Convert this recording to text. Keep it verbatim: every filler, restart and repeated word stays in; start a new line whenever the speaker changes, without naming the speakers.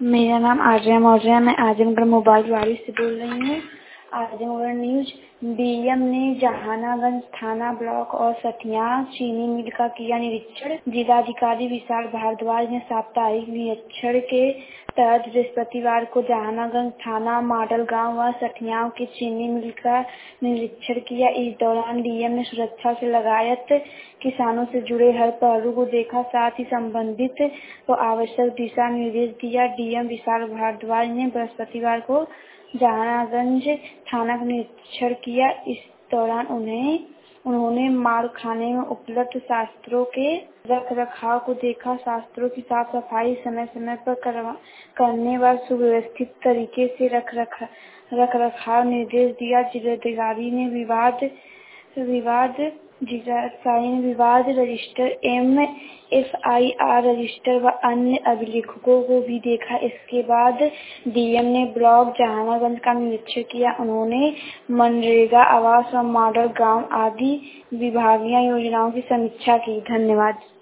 मेरा नाम आर्या मौर्य है। मैं आजमगढ़ मोबाइल वाली से बोल रही हूँ। आजमगढ़ न्यूज। डीएम ने जहानागंज थाना ब्लॉक और सठिया चीनी मिल का किया निरीक्षण। जिलाधिकारी विशाल भारद्वाज ने साप्ताहिक निरीक्षण के तहत बृहस्पतिवार को जहानागंज थाना मॉडल गांव व सठिया की चीनी मिल का निरीक्षण किया। इस दौरान डीएम ने सुरक्षा से लगातार किसानों से जुड़े हर पहलू को देखा, साथ ही संबंधित को आवश्यक दिशा निर्देश दिया। डीएम विशाल भारद्वाज ने बृहस्पतिवार को जहानागंज थाना का निरीक्षण किया। इस दौरान उन्हें उन्होंने मालखाने में उपलब्ध शस्त्रों के रख रखाव को देखा। शस्त्रों की साफ सफाई समय समय पर करने व सुव्यवस्थित तरीके से रख रखा रख रखाव निर्देश दिया। जिलाधिकारी ने विवाद विवाद जिलाधिकारी ने विवाद register M F I R register व अन्य अभिलेखों को भी देखा। इसके बाद डीएम ने ब्लॉक जहानागंज का निरीक्षण किया। उन्होंने मनरेगा आवास व मॉडल गांव आदि विभागीय योजनाओं की समीक्षा की। धन्यवाद।